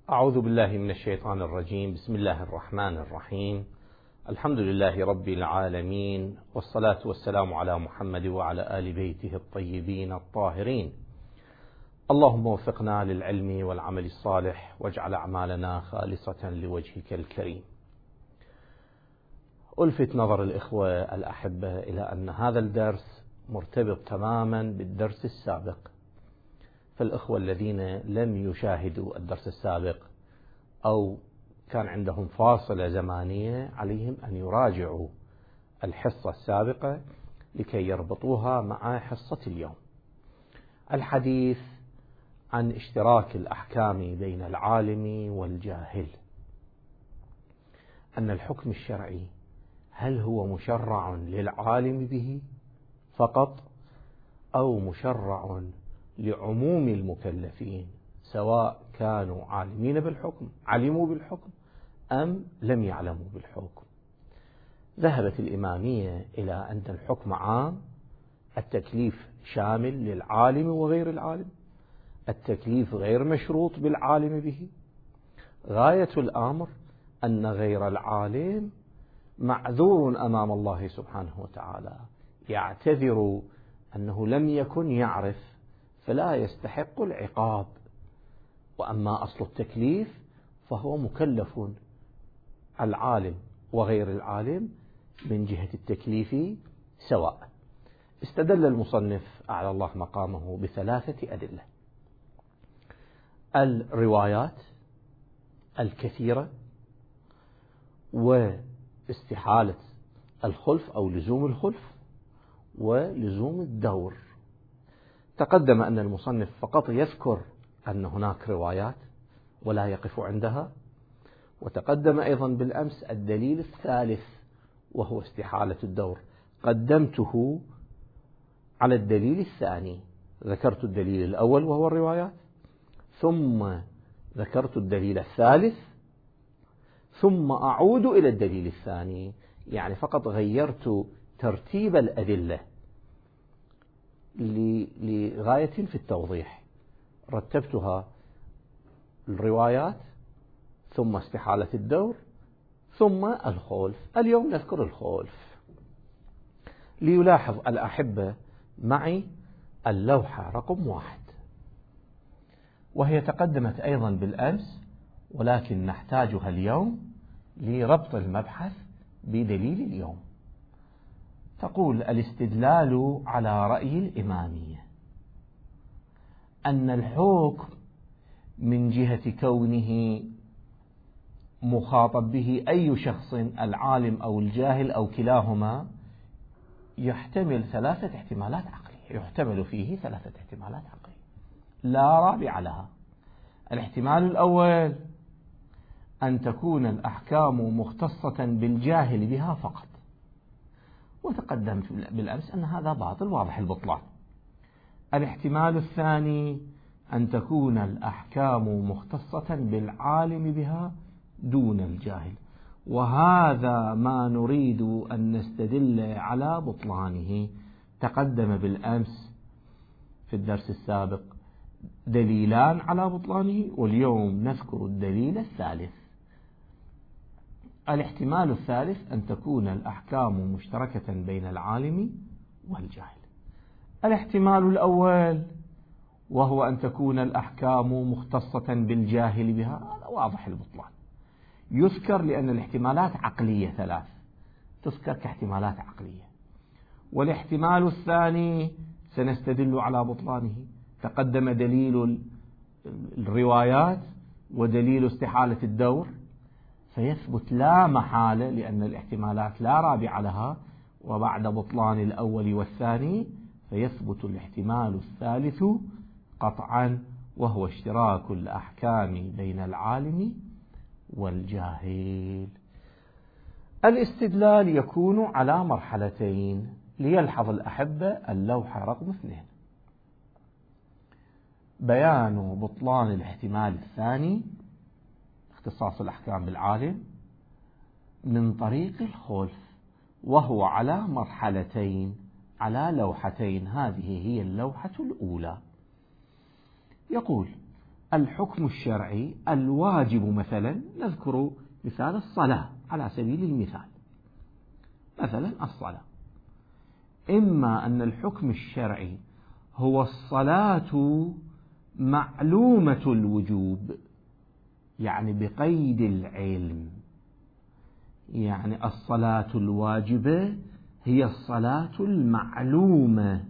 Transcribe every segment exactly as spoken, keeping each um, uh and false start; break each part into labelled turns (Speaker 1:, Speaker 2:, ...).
Speaker 1: أعوذ بالله من الشيطان الرجيم. بسم الله الرحمن الرحيم. الحمد لله رب العالمين، والصلاة والسلام على محمد وعلى آل بيته الطيبين الطاهرين. اللهم وفقنا للعلم والعمل الصالح، واجعل أعمالنا خالصة لوجهك الكريم. ألفت نظر الإخوة الأحبة إلى أن هذا الدرس مرتبط تماما بالدرس السابق، فالإخوة الذين لم يشاهدوا الدرس السابق أو كان عندهم فاصلة زمانية عليهم أن يراجعوا الحصة السابقة لكي يربطوها مع حصة اليوم. الحديث عن اشتراك الأحكام بين العالم والجاهل، أن الحكم الشرعي هل هو مشرع للعالم به فقط أو مشرع لعموم المكلفين، سواء كانوا عالمين بالحكم علموا بالحكم أم لم يعلموا بالحكم. ذهبت الإمامية إلى أن الحكم عام، التكليف شامل للعالم وغير العالم، التكليف غير مشروط بالعالم به. غاية الأمر أن غير العالم معذور أمام الله سبحانه وتعالى، يعتذر أنه لم يكن يعرف فلا يستحق العقاب. وأما أصل التكليف فهو مكلف العالم وغير العالم من جهة التكليف سواء. استدل المصنف أعلى الله مقامه بثلاثة أدلة: الروايات الكثيرة، واستحالة الخلف أو لزوم الخلف، ولزوم الدور. تقدم أن المصنف فقط يذكر أن هناك روايات ولا يقف عندها، وتقدم أيضا بالأمس الدليل الثالث وهو استحالة الدور، قدمته على الدليل الثاني. ذكرت الدليل الأول وهو الروايات، ثم ذكرت الدليل الثالث، ثم أعود إلى الدليل الثاني، يعني فقط غيرت ترتيب الأدلة لغاية في التوضيح. رتبتها الروايات، ثم استحالة الدور، ثم الخلف. اليوم نذكر الخلف. ليلاحظ الأحبة معي اللوحة رقم واحد، وهي تقدمت أيضا بالأمس، ولكن نحتاجها اليوم لربط المبحث بدليل اليوم. تقول: الاستدلال على رأي الإمامية أن الحكم من جهة كونه مخاطب به أي شخص، العالم أو الجاهل أو كلاهما، يحتمل ثلاثة احتمالات عقلية، يحتمل فيه ثلاثة احتمالات عقلية لا رابع لها. الاحتمال الأول أن تكون الأحكام مختصة بالجاهل بها فقط، وتقدمت بالأمس أن هذا باطل واضح البطلان. الاحتمال الثاني أن تكون الأحكام مختصة بالعالم بها دون الجاهل، وهذا ما نريد أن نستدل على بطلانه. تقدم بالأمس في الدرس السابق دليلان على بطلانه، واليوم نذكر الدليل الثالث. الاحتمال الثالث أن تكون الأحكام مشتركة بين العالم والجاهل. الاحتمال الأول وهو أن تكون الأحكام مختصة بالجاهل بها، هذا واضح البطلان، يذكر لأن الاحتمالات عقلية ثلاث، تذكر كاحتمالات عقلية. والاحتمال الثاني سنستدل على بطلانه. تقدم دليل الروايات ودليل استحالة الدور، فيثبت لا محالة لأن الاحتمالات لا رابع لها، وبعد بطلان الأول والثاني فيثبت الاحتمال الثالث قطعا، وهو اشتراك الأحكام بين العالم والجاهل. الاستدلال يكون على مرحلتين. ليلحظ الأحبة اللوحة رقم اثنين: بيان بطلان الاحتمال الثاني، اختصاص الأحكام بالعالم، من طريق الخلف، وهو على مرحلتين، على لوحتين. هذه هي اللوحة الأولى. يقول: الحكم الشرعي الواجب، مثلا نذكر مثال الصلاة على سبيل المثال، مثلا الصلاة، إما أن الحكم الشرعي هو الصلاة معلومة الوجوب، يعني بقيد العلم، يعني الصلاة الواجبة هي الصلاة المعلومة.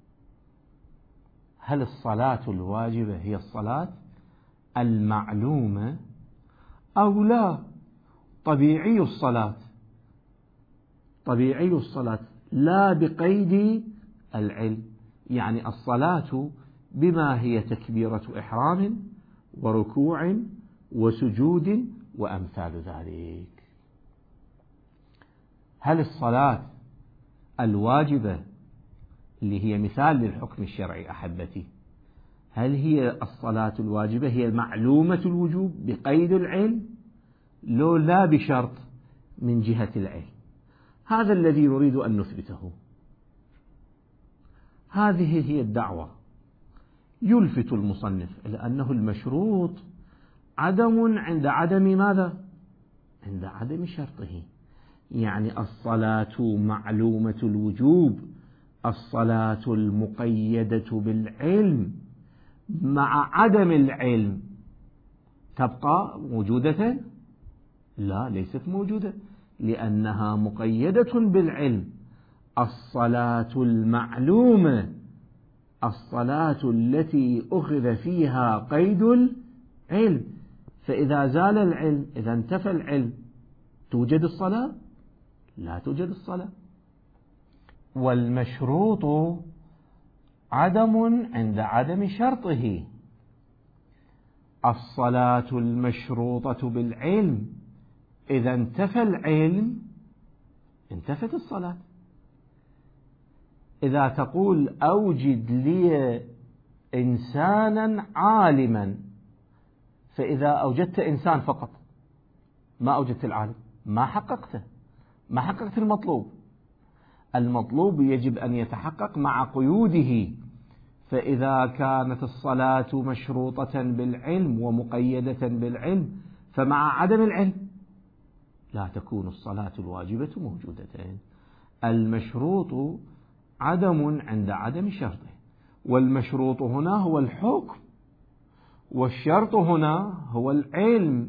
Speaker 1: هل الصلاة الواجبة هي الصلاة المعلومة أو لا؟ طبيعي الصلاة، طبيعي الصلاة لا بقيد العلم، يعني الصلاة بما هي تكبيرة إحرام وركوع وسجود وأمثال ذلك. هل الصلاة الواجبة اللي هي مثال للحكم الشرعي أحبتي، هل هي الصلاة الواجبة هي معلومة الوجوب بقيد العلم لو لا بشرط من جهة العلم؟ هذا الذي نريد أن نثبته. هذه هي الدعوة. يلفت المصنف إلى أنه المشروط عدم عند عدم ماذا؟ عند عدم شرطه، يعني الصلاة معلومة الوجوب، الصلاة المقيدة بالعلم مع عدم العلم تبقى موجودة؟ لا، ليست موجودة، لأنها مقيدة بالعلم. الصلاة المعلومة الصلاة التي أخذ فيها قيد العلم، فإذا زال العلم، إذا انتفى العلم، توجد الصلاة؟ لا توجد الصلاة. والمشروط عدم عند عدم شرطه. الصلاة المشروطة بالعلم إذا انتفى العلم انتفت الصلاة. إذا تقول أوجد لي إنسانا عالما، فإذا أوجدت إنسان فقط ما أوجدت العالم، ما حققته، ما حققت المطلوب. المطلوب يجب أن يتحقق مع قيوده، فإذا كانت الصلاة مشروطة بالعلم ومقيدة بالعلم، فمع عدم العلم لا تكون الصلاة الواجبة موجودة. المشروط عدم عند عدم شرطه، والمشروط هنا هو الحكم، والشرط هنا هو العلم.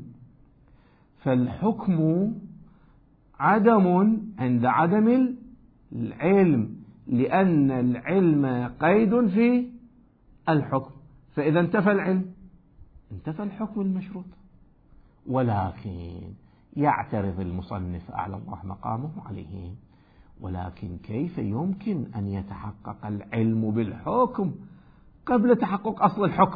Speaker 1: فالحكم عدم عند عدم العلم، لأن العلم قيد في الحكم، فإذا انتفى العلم انتفى الحكم المشروط. ولكن يعترض المصنف أعلى الله مقامه عليه، ولكن كيف يمكن أن يتحقق العلم بالحكم قبل تحقق أصل الحكم؟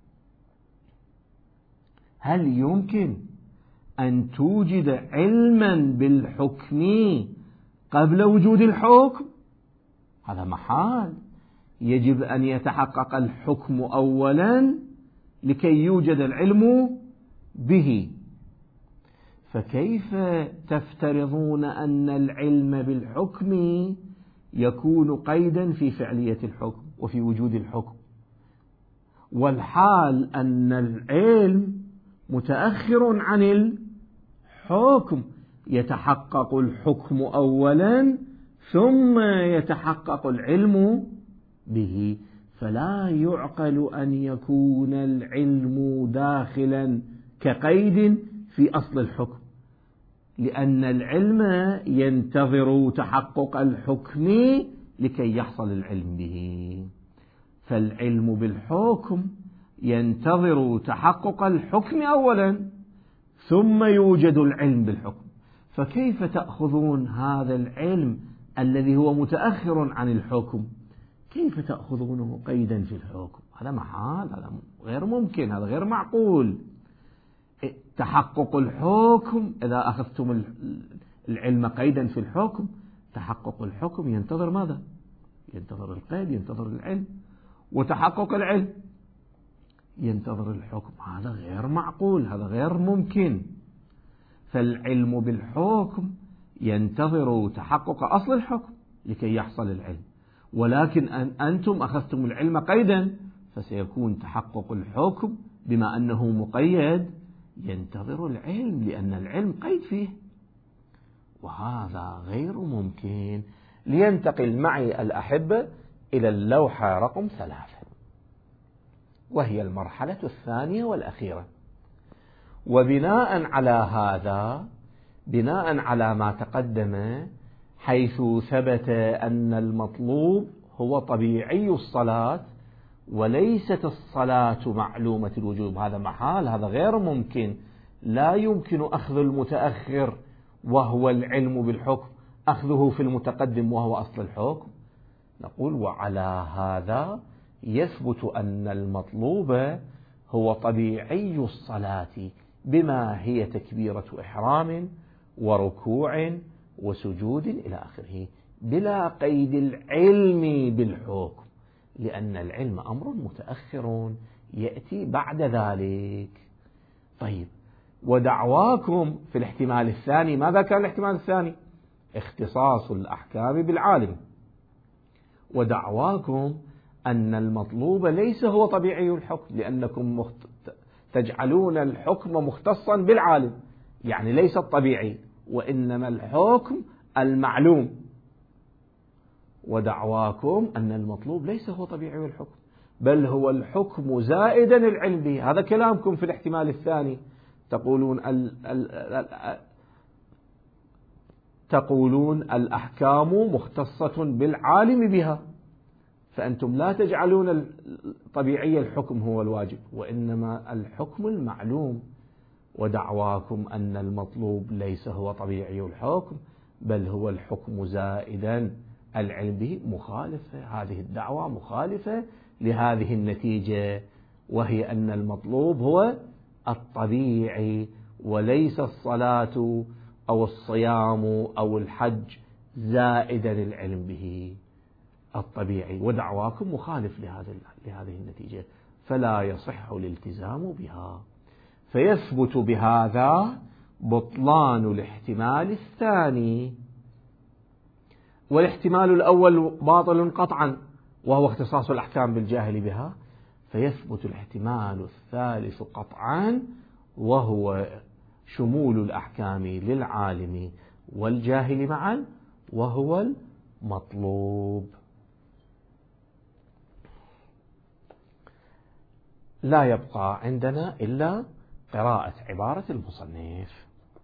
Speaker 1: هل يمكن أن توجد علما بالحكم قبل وجود الحكم؟ هذا محال. يجب أن يتحقق الحكم أولا لكي يوجد العلم به. فكيف تفترضون أن العلم بالحكم يكون قيدا في فعلية الحكم وفي وجود الحكم، والحال أن العلم متأخر عن الحكم؟ يتحقق الحكم أولا ثم يتحقق العلم به. فلا يعقل أن يكون العلم داخلا كقيد في أصل الحكم، لأن العلم ينتظر تحقق الحكم لكي يحصل العلم به. فالعلم بالحكم ينتظر تحقق الحكم أولا ثم يوجد العلم بالحكم. فكيف تأخذون هذا العلم الذي هو متأخر عن الحكم، كيف تأخذونه قيدا في الحكم؟ هذا محال، هذا غير ممكن، هذا غير معقول. تحقق الحكم، إذا أخذتم العلم قيدا في الحكم، تحقق الحكم ينتظر ماذا؟ ينتظر القيد، ينتظر العلم، وتحقق العلم ينتظر الحكم. هذا غير معقول، هذا غير ممكن. فالعلم بالحكم ينتظر تحقق أصل الحكم لكي يحصل العلم، ولكن أن أنتم أخذتم العلم قيدا، فسيكون تحقق الحكم بما أنه مقيد ينتظر العلم، لأن العلم قيد فيه، وهذا غير ممكن. لينتقل معي الأحبة إلى اللوحة رقم ثلاثة، وهي المرحلة الثانية والأخيرة. وبناء على هذا، بناء على ما تقدم، حيث ثبت أن المطلوب هو طبيعي الصلاة وليست الصلاة معلومة الوجوب، هذا محال، هذا غير ممكن. لا يمكن أخذ المتأخر وهو العلم بالحكم أخذه في المتقدم وهو أصل الحكم. نقول وعلى هذا يثبت أن المطلوب هو طبيعي الصلاة بما هي تكبيرة إحرام وركوع وسجود إلى آخره، بلا قيد العلم بالحكم، لأن العلم أمر متأخر يأتي بعد ذلك. طيب، ودعواكم في الاحتمال الثاني، ماذا كان الاحتمال الثاني؟ اختصاص الأحكام بالعالم. ودعواكم أن المطلوب ليس هو طبيعي الحكم، لأنكم مخت... تجعلون الحكم مختصا بالعالم، يعني ليس الطبيعي، وإنما الحكم المعلوم. ودعواكم أن المطلوب ليس هو طبيعي الحكم، بل هو الحكم زائدا العلم به. هذا كلامكم في الاحتمال الثاني، تقولون ال ال ال تقولون الأحكام مختصة بالعالم بها، فأنتم لا تجعلون طبيعي الحكم هو الواجب، وإنما الحكم المعلوم. ودعواكم أن المطلوب ليس هو طبيعي الحكم، بل هو الحكم زائدا العلم به، مخالفة. هذه الدعوة مخالفة لهذه النتيجة، وهي أن المطلوب هو الطبيعي وليس الصلاة أو الصيام أو الحج زائدا العلم به الطبيعي. ودعواكم مخالف لهذه النتيجة، فلا يصح الالتزام بها. فيثبت بهذا بطلان الاحتمال الثاني. والاحتمال الأول باطل قطعا، وهو اختصاص الأحكام بالجاهل بها. فيثبت الاحتمال الثالث قطعا، وهو شمول الأحكام للعالم والجاهل معا، وهو المطلوب. لا يبقى عندنا إلا قراءة عبارة المصنف.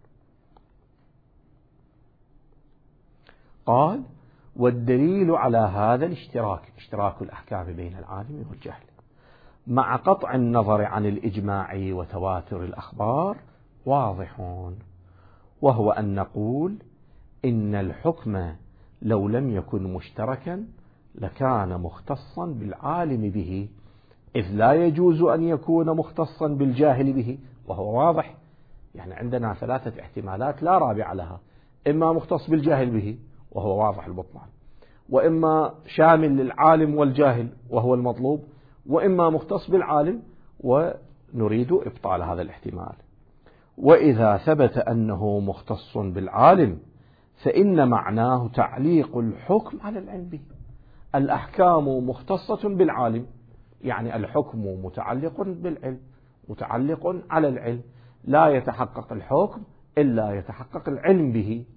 Speaker 1: قال: والدليل على هذا الاشتراك، اشتراك الأحكام بين العالم والجاهل، مع قطع النظر عن الإجماع وتواتر الأخبار، واضحون، وهو أن نقول إن الحكم لو لم يكن مشتركا لكان مختصا بالعالم به، إذ لا يجوز أن يكون مختصا بالجاهل به، وهو واضح. يعني عندنا ثلاثة احتمالات لا رابع لها: إما مختص بالجاهل به وهو واضح البطلان، وإما شامل للعالم والجاهل وهو المطلوب، وإما مختص بالعالم ونريد إبطال هذا الاحتمال. وإذا ثبت أنه مختص بالعالم فإن معناه تعليق الحكم على العلم به. الأحكام مختصة بالعالم، يعني الحكم متعلق بالعلم، متعلق على العلم، لا يتحقق الحكم إلا يتحقق العلم به.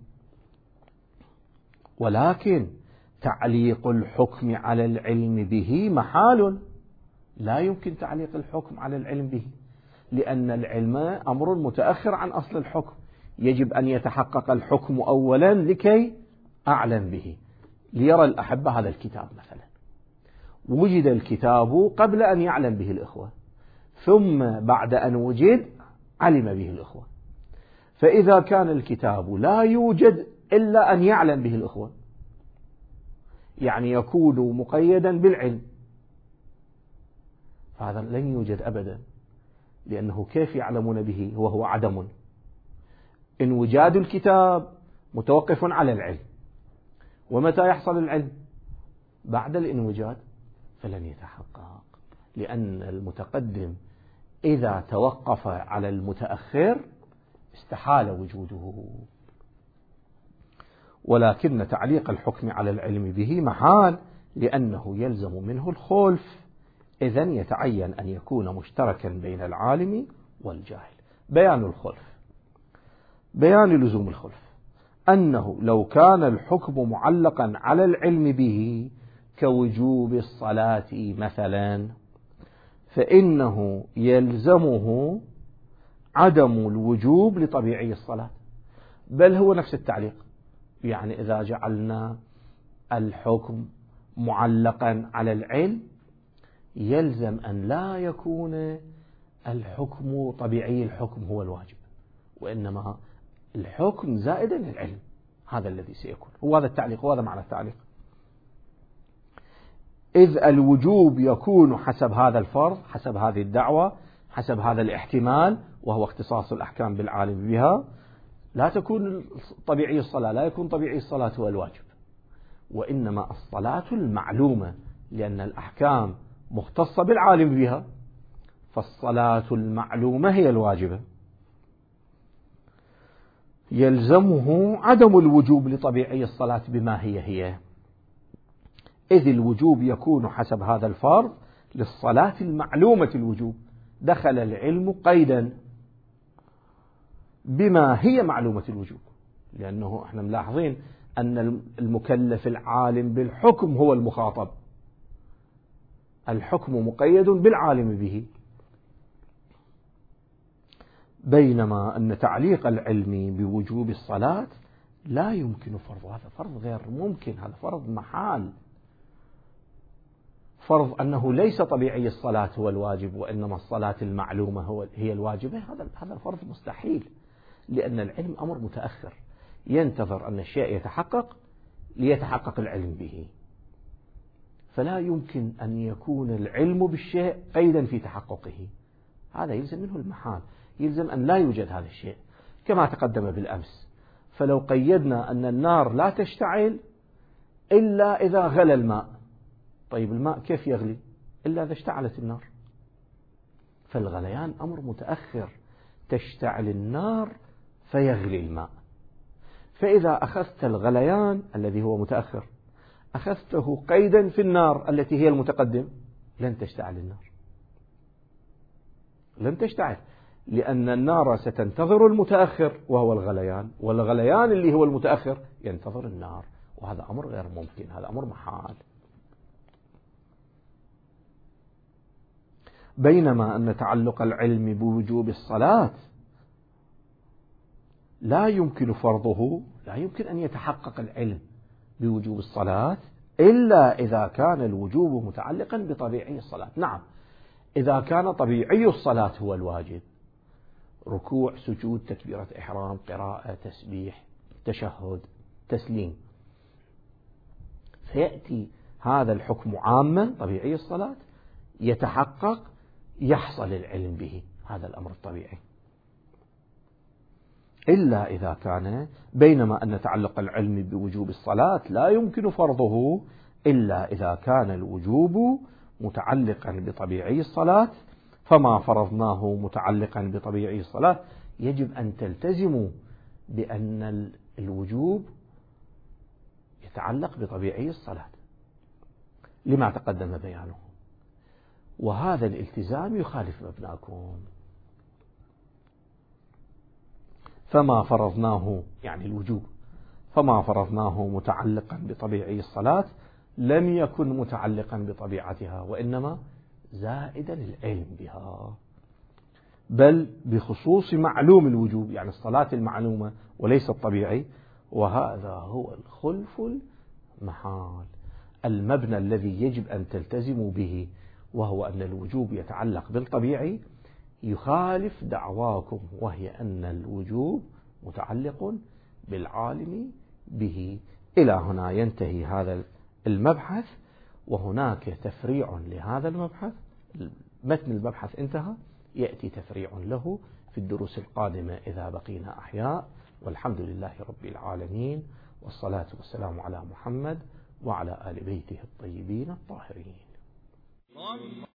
Speaker 1: ولكن تعليق الحكم على العلم به محال، لا يمكن تعليق الحكم على العلم به، لأن العلم أمر متأخر عن أصل الحكم، يجب أن يتحقق الحكم أولا لكي أعلم به. ليرى الأحبة هذا الكتاب مثلا، وجد الكتاب قبل أن يعلم به الإخوة، ثم بعد أن وجد علم به الإخوة. فإذا كان الكتاب لا يوجد إلا أن يعلم به الإخوة، يعني يكون مقيدا بالعلم، فهذا لن يوجد أبدا، لأنه كيف يعلمون به وهو عدم؟ انوجاد الكتاب متوقف على العلم، ومتى يحصل العلم؟ بعد الانوجاد، فلن يتحقق، لأن المتقدم إذا توقف على المتأخر استحال وجوده. ولكن تعليق الحكم على العلم به محال، لأنه يلزم منه الخلف، إذن يتعين أن يكون مشتركا بين العالم والجاهل. بيان الخلف. بيان لزوم الخلف أنه لو كان الحكم معلقا على العلم به كوجوب الصلاة مثلا، فإنه يلزمه عدم الوجوب لطبيعي الصلاة، بل هو نفس التعليق. يعني إذا جعلنا الحكم معلقا على العلم يلزم أن لا يكون الحكم طبيعي الحكم هو الواجب، وإنما الحكم زائدا العلم، هذا الذي سيكون. هو هذا التعليق، وهذا معنى التعليق. إذ الوجوب يكون حسب هذا الفرض، حسب هذه الدعوة، حسب هذا الاحتمال، وهو اختصاص الأحكام بالعالم بها. لا تكون طبيعي الصلاة، لا يكون طبيعي الصلاة هو الواجب، وإنما الصلاة المعلومة، لأن الأحكام مختصة بالعالم بها، فالصلاة المعلومة هي الواجبة. يلزمه عدم الوجوب لطبيعي الصلاة بما هي هي، إذ الوجوب يكون حسب هذا الفرض للصلاة المعلومة الوجوب. دخل العلم قيدا بما هي معلومة الوجوب، لأنه احنا ملاحظين أن المكلف العالم بالحكم هو المخاطب، الحكم مقيد بالعالم به، بينما أن تعليق العلم بوجوب الصلاة لا يمكن فرضه. هذا فرض غير ممكن، هذا فرض محال. فرض أنه ليس طبيعي الصلاة هو الواجب وإنما الصلاة المعلومة هو هي الواجبة، هذا هذا الفرض مستحيل، لأن العلم أمر متأخر، ينتظر أن الشيء يتحقق ليتحقق العلم به، فلا يمكن أن يكون العلم بالشيء قيدا في تحققه، هذا يلزم منه المحال، يلزم أن لا يوجد هذا الشيء كما تقدم بالأمس. فلو قيدنا أن النار لا تشتعل إلا إذا غلى الماء، طيب الماء كيف يغلي إلا إذا اشتعلت النار؟ فالغليان أمر متأخر، تشتعل النار فيغلي الماء. فإذا أخذت الغليان الذي هو متأخر أخذته قيدا في النار التي هي المتقدم، لن تشتعل النار، لن تشتعل، لأن النار ستنتظر المتأخر وهو الغليان، والغليان اللي هو المتأخر ينتظر النار، وهذا أمر غير ممكن، هذا أمر محال. بينما أن تعلق العلم بوجوب الصلاة لا يمكن فرضه، لا يمكن أن يتحقق العلم بوجوب الصلاة إلا إذا كان الوجوب متعلقا بطبيعي الصلاة. نعم، إذا كان طبيعي الصلاة هو الواجب، ركوع، سجود، تكبيرة إحرام، قراءة، تسبيح، تشهد، تسليم، فيأتي هذا الحكم عاما طبيعي الصلاة يتحقق، يحصل العلم به، هذا الأمر الطبيعي. إلا إذا كان، بينما أن تعلق العلم بوجوب الصلاة لا يمكن فرضه إلا إذا كان الوجوب متعلقا بطبيعي الصلاة، فما فرضناه متعلقا بطبيعي الصلاة يجب أن تلتزموا بأن الوجوب يتعلق بطبيعي الصلاة لما تقدم بيانه، وهذا الالتزام يخالف مبناكم. فما فرضناه يعني الوجوب، فما فرضناه متعلقا بطبيعي الصلاة لم يكن متعلقا بطبيعتها، وإنما زائدا العلم بها، بل بخصوص معلوم الوجوب، يعني الصلاة المعلومة وليس الطبيعي. وهذا هو الخلف المحال، المبنى الذي يجب أن تلتزموا به، وهو أن الوجوب يتعلق بالطبيعي، يخالف دعواكم وهي أن الوجوب متعلق بالعالم به. إلى هنا ينتهي هذا المبحث، وهناك تفريع لهذا المبحث، متن المبحث انتهى، يأتي تفريع له في الدروس القادمة إذا بقينا أحياء. والحمد لله رب العالمين، والصلاة والسلام على محمد وعلى آل بيته الطيبين الطاهرين.